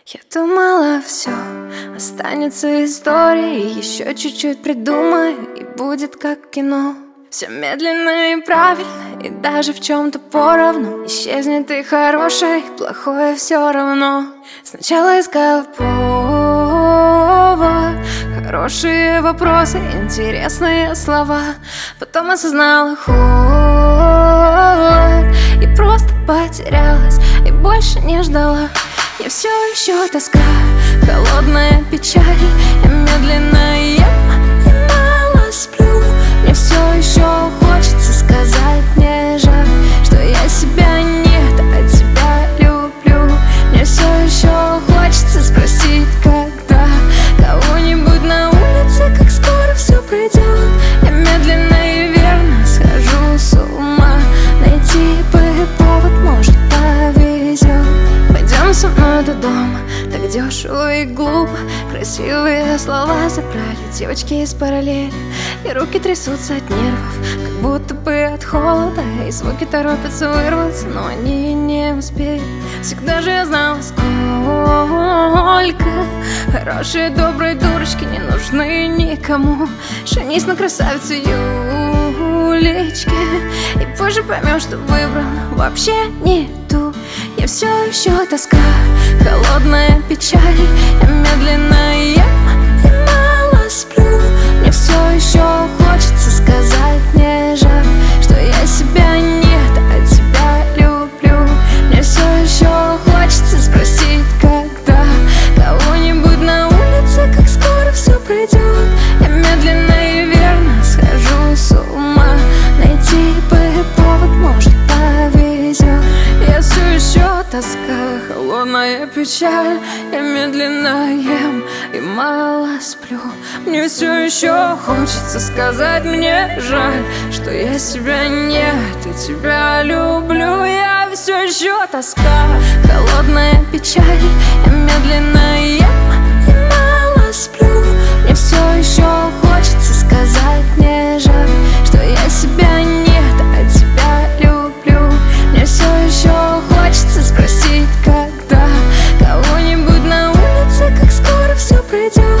Я думала, все останется историей. Еще чуть-чуть придумаю, и будет как кино. Все медленно и правильно, и даже в чем-то поровну. Исчезнет и хорошее, и плохое все равно. Сначала искал повод, хорошие вопросы, интересные слова. Потом осознала холод и просто потерялась, и больше не ждала. Я все еще тоска, холодная печаль. Я медленно ем и мало сплю. Мне все еще хочется сказать, мне жаль, что я себя нет, а тебя люблю. Мне все еще хочется спросить, когда кого-нибудь на улице, как скоро все пройдет. Я медленно и верно схожу с ума. Найти бы повод, может, повезет. Пойдем со мной до дома, так дешево и глупо. Красивые слова забрали девочки из параллели. И руки трясутся от нервов, как будто бы от холода. И звуки торопятся вырваться, но они не успеют. Всегда же я знала, сколько хорошие, добрые дурочки не нужны никому. Женись на красавице Юлечке, и позже поймешь, что выбрала вообще не ту. Я все еще тоска, холодная печаль. Я медленно ем и мало сплю. Мне все еще хочется сказать, мне жаль, что я себя нет, а тебя люблю. Мне все еще хочется спросить, когда кого-нибудь на улице, как скоро все пройдет. Я медленно и верно схожу с ума. Найти бы повод, может, повезет. Я все еще тоска, холодная печаль. Я медленно ем и мало сплю. Мне все еще хочется сказать, мне жаль, что я себя нет, и тебя люблю. Я все еще тоска, холодная печаль. Я медленно ем и мало сплю. Мне все еще хочется сказать, мне жаль, что я себя нет, а тебя люблю. Мне все еще хочется спросить, когда кого-нибудь на улице, как скоро все пройдет.